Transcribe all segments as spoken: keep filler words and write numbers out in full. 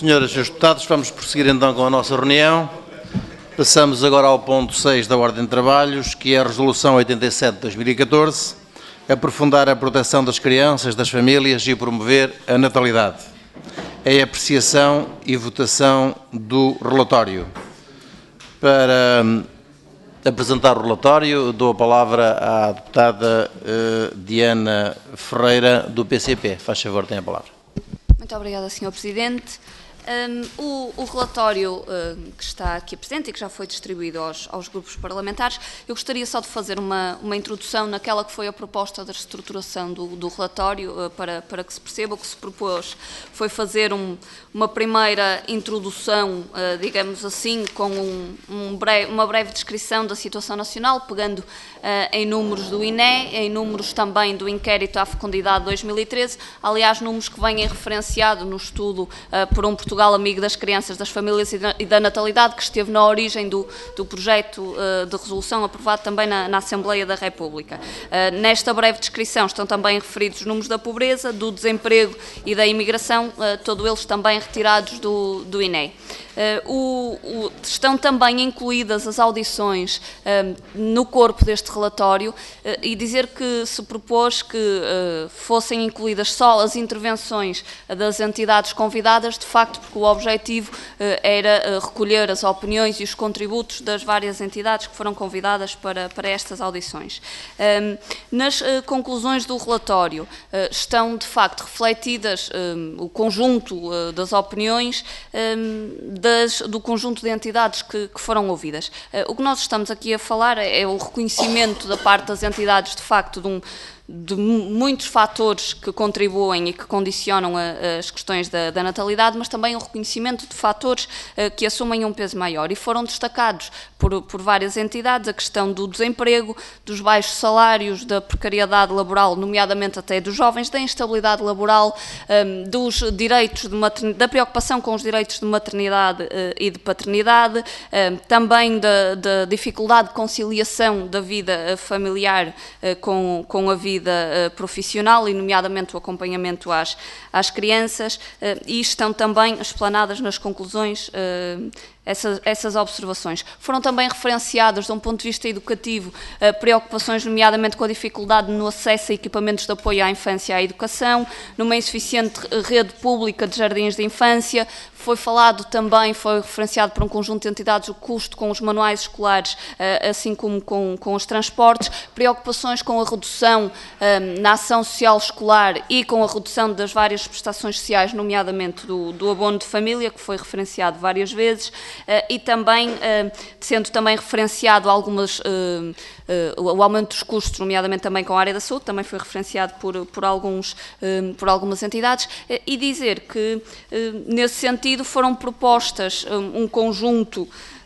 Senhoras e senhores deputados, vamos prosseguir então com a nossa reunião. Passamos agora ao ponto seis da Ordem de Trabalhos, que é a Resolução oitenta e sete de dois mil e catorze, aprofundar a proteção das crianças, das famílias e promover a natalidade. É a apreciação e votação do relatório. Para hum, apresentar o relatório, dou a palavra à deputada uh, Diana Ferreira, do P C P. Faz favor, tem a palavra. Muito obrigada, senhor Presidente. Um, o, o relatório um, que está aqui presente e que já foi distribuído aos, aos grupos parlamentares, eu gostaria só de fazer uma, uma introdução naquela que foi a proposta da reestruturação do, do relatório, uh, para, para que se perceba. O que se propôs foi fazer um, uma primeira introdução, uh, digamos assim, com um, um breve, uma breve descrição da situação nacional, pegando uh, em números do I N E, em números também do Inquérito à Fecundidade de dois mil e treze, aliás, números que vêm referenciados no estudo uh, por um Portugal Amigo das Crianças, das Famílias e da Natalidade, que esteve na origem do, do projeto uh, de resolução aprovado também na, na Assembleia da República. Uh, nesta breve descrição estão também referidos os números da pobreza, do desemprego e da imigração, uh, todos eles também retirados do, do I N E. Uh, o, o, estão também incluídas as audições uh, no corpo deste relatório, uh, e dizer que se propôs que uh, fossem incluídas só as intervenções das entidades convidadas, de facto, porque o objetivo uh, era uh, recolher as opiniões e os contributos das várias entidades que foram convidadas para, para estas audições. Um, nas uh, conclusões do relatório uh, estão, de facto, refletidas um, o conjunto uh, das opiniões um, Das, do conjunto de entidades que, que foram ouvidas. Uh, o que nós estamos aqui a falar é, é o reconhecimento da parte das entidades, de facto, de um de muitos fatores que contribuem e que condicionam a, as questões da, da natalidade, mas também o reconhecimento de fatores uh, que assumem um peso maior. E foram destacados por, por várias entidades a questão do desemprego, dos baixos salários, da precariedade laboral, nomeadamente até dos jovens, da instabilidade laboral, um, dos direitos de maternidade, da preocupação com os direitos de maternidade uh, e de paternidade, uh, também da, da dificuldade de conciliação da vida familiar uh, com, com a vida vida uh, profissional e nomeadamente o acompanhamento às, às crianças, uh, e estão também explanadas nas conclusões uh, essas, essas observações. Foram também referenciadas, de um ponto de vista educativo, uh, preocupações nomeadamente com a dificuldade no acesso a equipamentos de apoio à infância e à educação, numa insuficiente rede pública de jardins de infância. Foi falado também, foi referenciado por um conjunto de entidades o custo com os manuais escolares, assim como com, com os transportes, preocupações com a redução um, na ação social escolar e com a redução das várias prestações sociais, nomeadamente do, do abono de família, que foi referenciado várias vezes, uh, e também, uh, sendo também referenciado algumas, uh, uh, o aumento dos custos, nomeadamente também com a área da saúde, também foi referenciado por, por, alguns, uh, por algumas entidades, uh, e dizer que, uh, nesse sentido, foram propostas um, um conjunto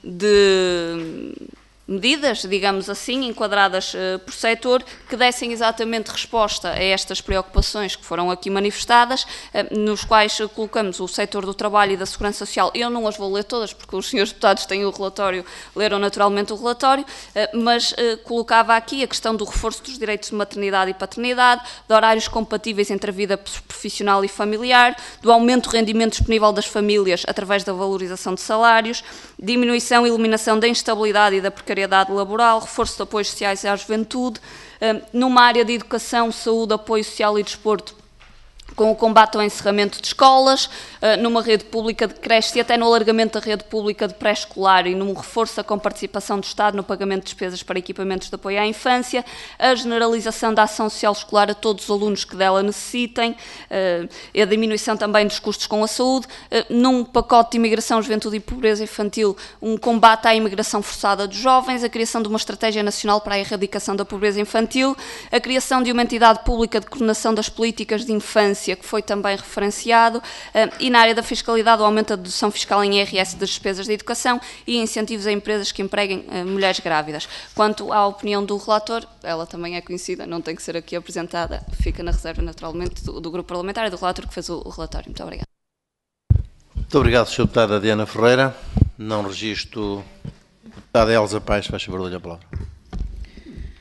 de medidas, digamos assim, enquadradas uh, por setor, que dessem exatamente resposta a estas preocupações que foram aqui manifestadas, uh, nos quais uh, colocamos o setor do trabalho e da segurança social. Eu não as vou ler todas, porque os senhores deputados têm o relatório, leram naturalmente o relatório, uh, mas uh, colocava aqui a questão do reforço dos direitos de maternidade e paternidade, de horários compatíveis entre a vida profissional e familiar, do aumento do rendimento disponível das famílias através da valorização de salários, diminuição e eliminação da instabilidade e da precariedade laboral, reforço de apoios sociais à juventude, numa área de educação, saúde, apoio social e desporto, com o combate ao encerramento de escolas, numa rede pública de creches e até no alargamento da rede pública de pré-escolar e num reforço da comparticipação do Estado no pagamento de despesas para equipamentos de apoio à infância, a generalização da ação social escolar a todos os alunos que dela necessitem, a diminuição também dos custos com a saúde, num pacote de imigração, juventude e pobreza infantil, um combate à imigração forçada dos jovens, a criação de uma estratégia nacional para a erradicação da pobreza infantil, a criação de uma entidade pública de coordenação das políticas de infância, que foi também referenciado, e na área da fiscalidade o aumento da dedução fiscal em I R S das despesas de educação e incentivos a empresas que empreguem mulheres grávidas. Quanto à opinião do relator, ela também é conhecida, não tem que ser aqui apresentada, fica na reserva naturalmente do, do grupo parlamentar e do relator que fez o, o relatório. Muito obrigada. Muito obrigado, senhora deputada Diana Ferreira. Não registro. Deputada Elsa Paes, faz favor, dou-lhe a palavra.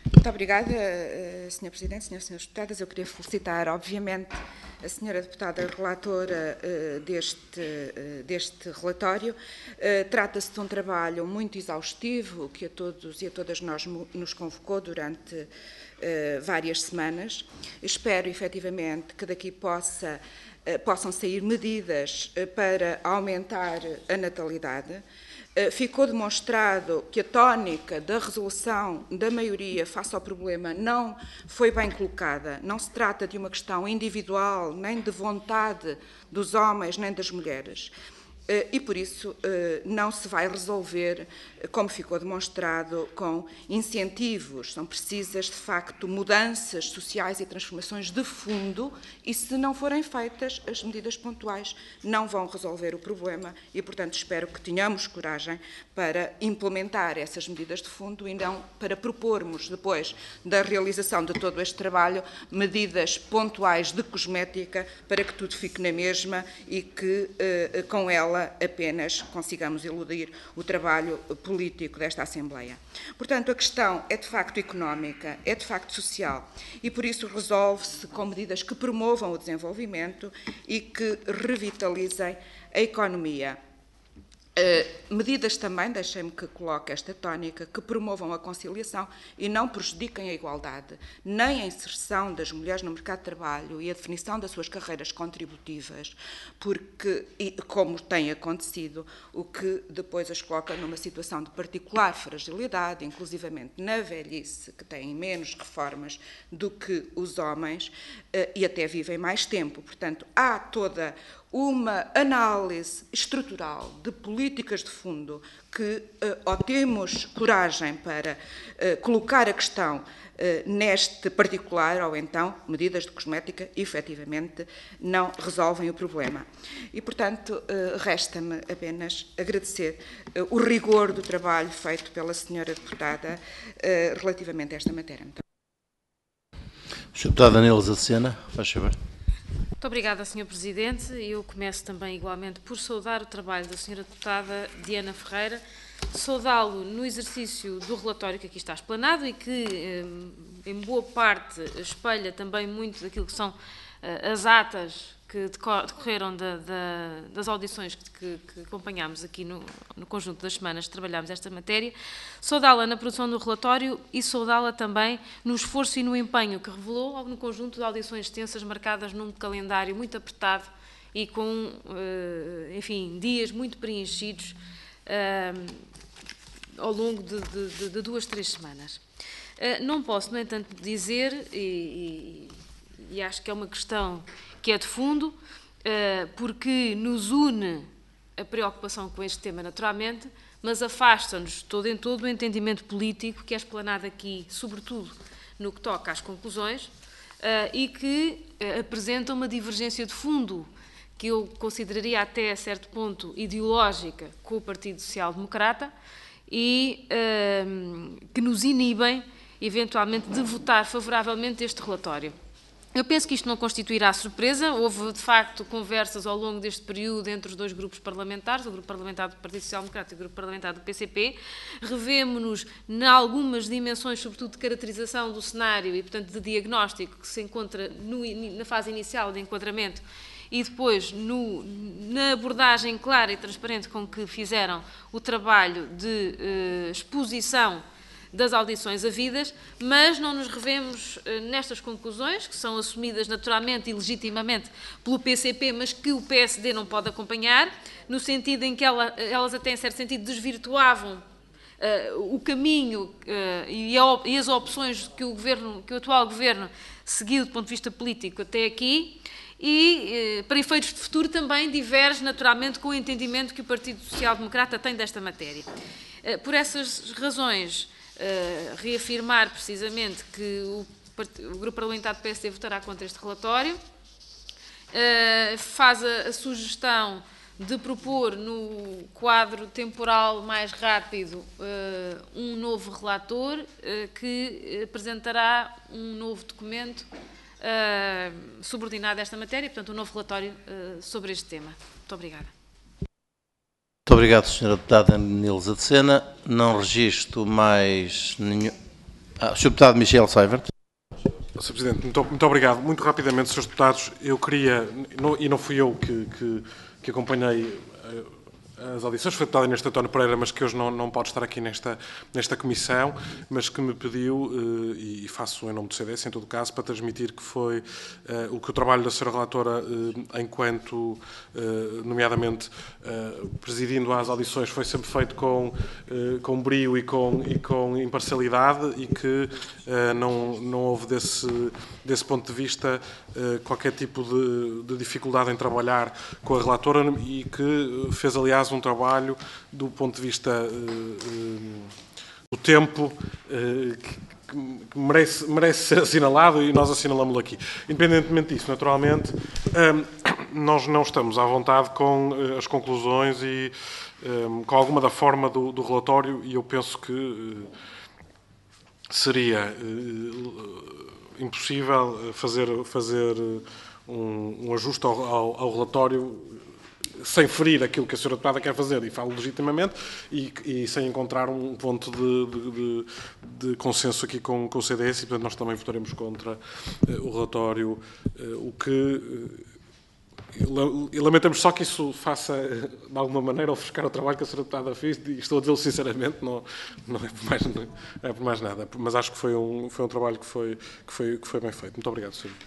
Muito obrigada, senhor Presidente, senhoras e senhores deputados. Eu queria felicitar, obviamente, a senhora deputada relatora deste, deste relatório. Trata-se de um trabalho muito exaustivo que a todos e a todas nós nos convocou durante várias semanas. Espero, efetivamente, que daqui possa, possam sair medidas para aumentar a natalidade. Ficou demonstrado que a tónica da resolução da maioria face ao problema não foi bem colocada. Não se trata de uma questão individual, nem de vontade dos homens, nem das mulheres. E, por isso, não se vai resolver, como ficou demonstrado, com incentivos. São precisas, de facto, mudanças sociais e transformações de fundo e, se não forem feitas, as medidas pontuais não vão resolver o problema e, portanto, espero que tenhamos coragem para implementar essas medidas de fundo e não para propormos, depois da realização de todo este trabalho, medidas pontuais de cosmética para que tudo fique na mesma e que, com ela, apenas consigamos eludir o trabalho político desta Assembleia. Portanto, a questão é de facto económica, é de facto social e por isso resolve-se com medidas que promovam o desenvolvimento e que revitalizem a economia. Uh, medidas também, deixem-me que coloque esta tónica, que promovam a conciliação e não prejudiquem a igualdade, nem a inserção das mulheres no mercado de trabalho e a definição das suas carreiras contributivas, porque, e, como tem acontecido, o que depois as coloca numa situação de particular fragilidade, inclusivamente na velhice, que têm menos reformas do que os homens uh, e até vivem mais tempo. Portanto, há toda uma análise estrutural de políticas de fundo que, ou temos coragem para colocar a questão neste particular, ou então medidas de cosmética, efetivamente, não resolvem o problema. E, portanto, resta-me apenas agradecer o rigor do trabalho feito pela senhora deputada relativamente a esta matéria. senhor Deputado Anelza Sena, faz favor. Muito obrigada, senhor Presidente. Eu começo também, igualmente, por saudar o trabalho da senhora deputada Diana Ferreira, saudá-lo no exercício do relatório que aqui está explanado e que, em boa parte, espelha também muito daquilo que são as atas que decorreram da, da, das audições que, que acompanhámos aqui no, no conjunto das semanas que trabalhámos esta matéria, saudá-la na produção do relatório e saudá-la também no esforço e no empenho que revelou no conjunto de audições extensas marcadas num calendário muito apertado e com, enfim, dias muito preenchidos ao longo de, de, de duas, três semanas. Não posso, no entanto, dizer, e, e, e acho que é uma questão que é de fundo, porque nos une a preocupação com este tema, naturalmente, mas afasta-nos todo em todo o entendimento político que é explanado aqui, sobretudo no que toca às conclusões, e que apresenta uma divergência de fundo que eu consideraria até a certo ponto ideológica com o Partido Social Democrata e que nos inibem, eventualmente, de votar favoravelmente este relatório. Eu penso que isto não constituirá surpresa. Houve, de facto, conversas ao longo deste período entre os dois grupos parlamentares, o grupo parlamentar do Partido Social Democrata e o grupo parlamentar do P C P. Revemo-nos em algumas dimensões, sobretudo de caracterização do cenário e, portanto, de diagnóstico que se encontra no, na fase inicial de enquadramento e depois no, na abordagem clara e transparente com que fizeram o trabalho de eh, exposição das audições havidas, mas não nos revemos eh, nestas conclusões, que são assumidas naturalmente e legitimamente pelo P C P, mas que o P S D não pode acompanhar, no sentido em que ela, elas até em certo sentido desvirtuavam uh, o caminho uh, e, a, e as opções que o, governo, que o atual Governo seguiu do ponto de vista político até aqui, e, uh, para efeitos de futuro, também diverge naturalmente com o entendimento que o Partido Social Democrata tem desta matéria. Uh, por essas razões, Uh, reafirmar precisamente que o, o Grupo Parlamentar do P S D votará contra este relatório, uh, faz a, a sugestão de propor no quadro temporal mais rápido uh, um novo relator uh, que apresentará um novo documento uh, subordinado a esta matéria, portanto um novo relatório uh, sobre este tema. Muito obrigada. Muito obrigado, senhora Deputada Anelza Sena. Não registro mais nenhum... Ah, senhor Deputado Michel Seivert. senhor Presidente, muito, muito obrigado. Muito rapidamente, senhores Deputados, eu queria, não, e não fui eu que, que, que acompanhei uh, as audições, foi o deputado Inês António Pereira, mas que hoje não, não pode estar aqui nesta, nesta comissão, mas que me pediu, uh, e faço em nome do C D S, em todo o caso, para transmitir que foi uh, o que o trabalho da senhora relatora, uh, enquanto, uh, nomeadamente, uh, presidindo às audições, foi sempre feito com, uh, com brio e com, e com imparcialidade e que uh, não, não houve desse, desse ponto de vista uh, qualquer tipo de, de dificuldade em trabalhar com a relatora e que fez, aliás, um trabalho do ponto de vista uh, uh, do tempo uh, que, que merece, merece ser assinalado e nós assinalamos-lo aqui. Independentemente disso, naturalmente, um, nós não estamos à vontade com uh, as conclusões e um, com alguma da forma do, do relatório e eu penso que uh, seria uh, impossível fazer, fazer um, um ajuste ao, ao, ao relatório sem ferir aquilo que a senhora deputada quer fazer, e falo legitimamente, e, e sem encontrar um ponto de, de, de, de consenso aqui com, com o C D S, e portanto nós também votaremos contra uh, o relatório, uh, o que... Uh, e lamentamos só que isso faça, de alguma maneira, ofuscar o trabalho que a senhora deputada fez, e estou a dizê-lo sinceramente, não, não, é por mais, não é por mais nada, mas acho que foi um, foi um trabalho que foi, que, foi, que foi bem feito. Muito obrigado, senhor.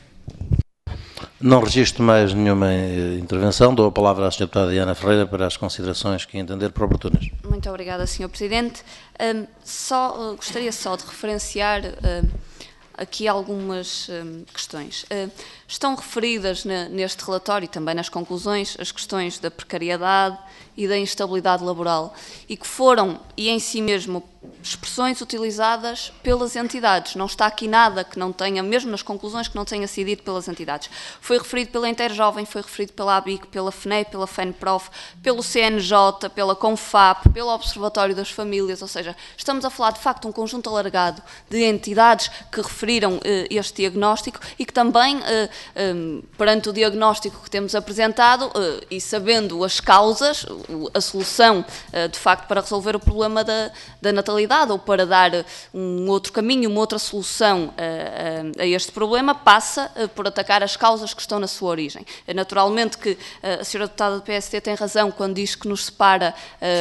Não registro mais nenhuma intervenção. Dou a palavra à senhora deputada Diana Ferreira para as considerações que entender por oportunas. Muito obrigada, senhor Presidente. Um, só, uh, gostaria só de referenciar uh, aqui algumas um, questões. Uh, estão referidas na, neste relatório e também nas conclusões as questões da precariedade e da instabilidade laboral e que foram, e em si mesmo, expressões utilizadas pelas entidades. Não está aqui nada que não tenha, mesmo nas conclusões, que não tenha sido dito pelas entidades. Foi referido pela Interjovem, foi referido pela A B I C, pela F N E, pela FENPROF, pelo C N J, pela CONFAP, pelo Observatório das Famílias, ou seja, estamos a falar de facto de um conjunto alargado de entidades que referiram eh, este diagnóstico e que também, eh, eh, perante o diagnóstico que temos apresentado eh, e sabendo as causas, a solução eh, de facto para resolver o problema da, da natalidade ou para dar um outro caminho, uma outra solução a, a, a este problema, passa uh, por atacar as causas que estão na sua origem. É naturalmente que uh, a senhora deputada do P S D tem razão quando diz que nos separa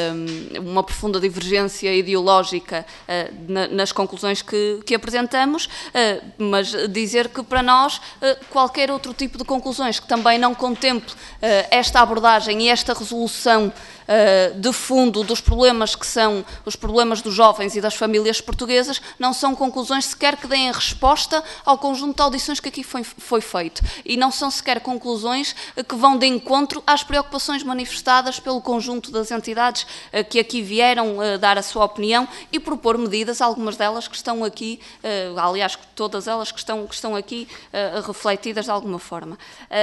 uh, uma profunda divergência ideológica uh, na, nas conclusões que, que apresentamos, uh, mas dizer que para nós uh, qualquer outro tipo de conclusões que também não contemple uh, esta abordagem e esta resolução uh, de fundo dos problemas que são os problemas dos jovens e das famílias portuguesas, não são conclusões sequer que deem resposta ao conjunto de audições que aqui foi, foi feito. E não são sequer conclusões que vão de encontro às preocupações manifestadas pelo conjunto das entidades que aqui vieram dar a sua opinião e propor medidas, algumas delas que estão aqui, aliás, todas elas que estão, que estão aqui refletidas de alguma forma.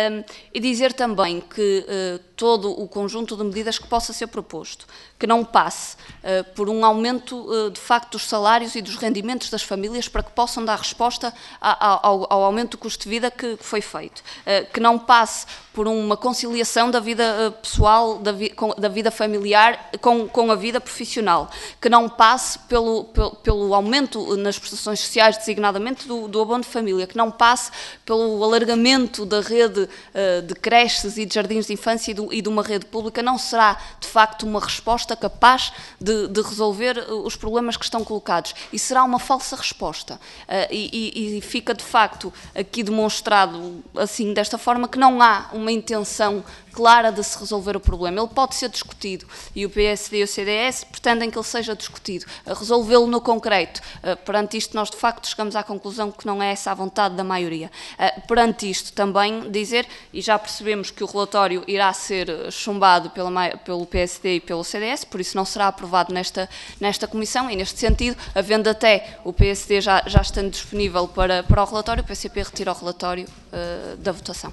E dizer também que todo o conjunto de medidas que possa ser proposto, que não passe por um aumento, de facto, dos salários e dos rendimentos das famílias para que possam dar resposta ao, ao aumento do custo de vida que foi feito. Que não passe por uma conciliação da vida pessoal, da, vi, com, da vida familiar com, com a vida profissional. Que não passe pelo, pelo, pelo aumento nas prestações sociais, designadamente do, do abono de família. Que não passe pelo alargamento da rede uh, de creches e de jardins de infância e, do, e de uma rede pública. Não será, de facto, uma resposta capaz de, de resolver os problemas que estão colocados. E será uma falsa resposta. Uh, e, e, e fica, de facto, aqui demonstrado, assim, desta forma, que não há uma intenção clara de se resolver o problema. Ele pode ser discutido e o P S D e o C D S pretendem que ele seja discutido. Resolvê-lo no concreto. Uh, perante isto, nós, de facto, chegamos à conclusão que não é essa a vontade da maioria. Uh, perante isto, também dizer, e já percebemos que o relatório irá ser chumbado pela, pelo P S D e pelo C D S, por isso não será aprovado nesta, nesta comissão, e neste sentido, havendo até o P S D já, já estando disponível para, para o relatório, o P C P retira o relatório uh, da votação.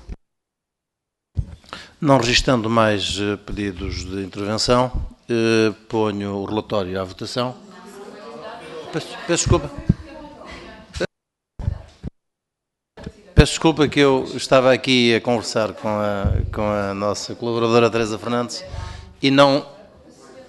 Não registrando mais uh, pedidos de intervenção, uh, ponho o relatório à votação. Peço, peço desculpa. Peço desculpa que eu estava aqui a conversar com a, com a nossa colaboradora Teresa Fernandes e não...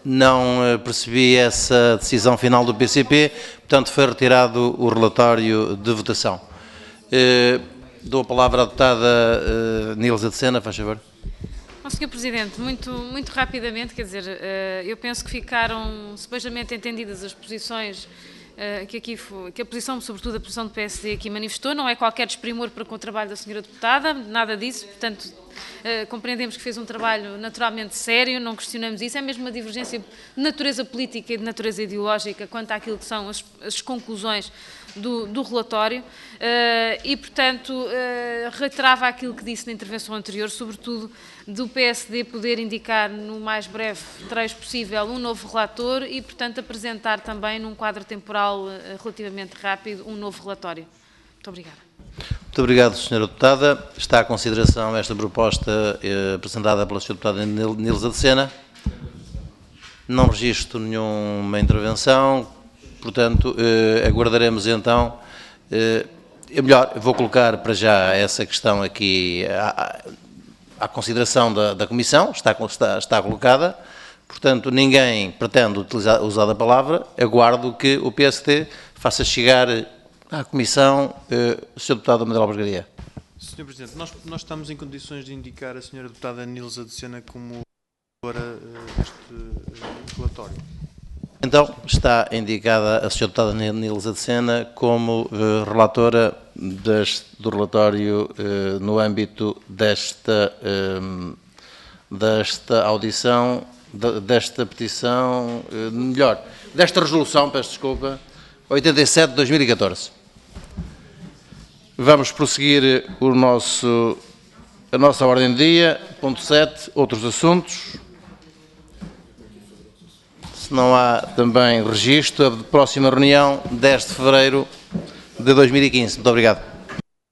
Não eh, percebi essa decisão final do P C P, portanto foi retirado o relatório de votação. Eh, dou a palavra à deputada eh, Nilza de Sena, faz favor. Bom, senhor Presidente, muito, muito rapidamente, quer dizer, eh, eu penso que ficaram sebejamente entendidas as posições Uh, que, aqui foi, que a posição, sobretudo a posição do P S D aqui manifestou, não é qualquer desprimor para com o trabalho da senhora deputada, nada disso, portanto uh, compreendemos que fez um trabalho naturalmente sério, não questionamos isso, é mesmo uma divergência de natureza política e de natureza ideológica quanto àquilo que são as, as conclusões do, do relatório uh, e, portanto, uh, reiterava aquilo que disse na intervenção anterior, sobretudo do P S D poder indicar no mais breve trecho possível um novo relator e, portanto, apresentar também num quadro temporal uh, relativamente rápido um novo relatório. Muito obrigada. Muito obrigado, senhora Deputada. Está à consideração esta proposta eh, apresentada pela senhora Deputada Nilza de Sena. Não registro nenhuma intervenção, portanto, eh, aguardaremos então. Eh, é melhor, vou colocar para já essa questão aqui à, à consideração da, da Comissão, está, está, está colocada. Portanto, ninguém pretende utilizar, usar a palavra. Aguardo que o P S D faça chegar à Comissão eh, o senhor Deputado Amadeu Alves Garia. senhor Presidente, nós, nós estamos em condições de indicar a senhora Deputada Nilza de Sena como relatora deste uh, relatório. Então, está indicada a senhora Deputada Nilza de Sena como uh, relatora deste, do relatório uh, no âmbito desta, um, desta audição, de, desta petição, uh, melhor, desta resolução, peço desculpa, oitenta e sete de dois mil e catorze. Vamos prosseguir o nosso, a nossa ordem de dia, ponto sete, outros assuntos. Se não há também registro, a próxima reunião, dez de fevereiro de dois mil e quinze. Muito obrigado.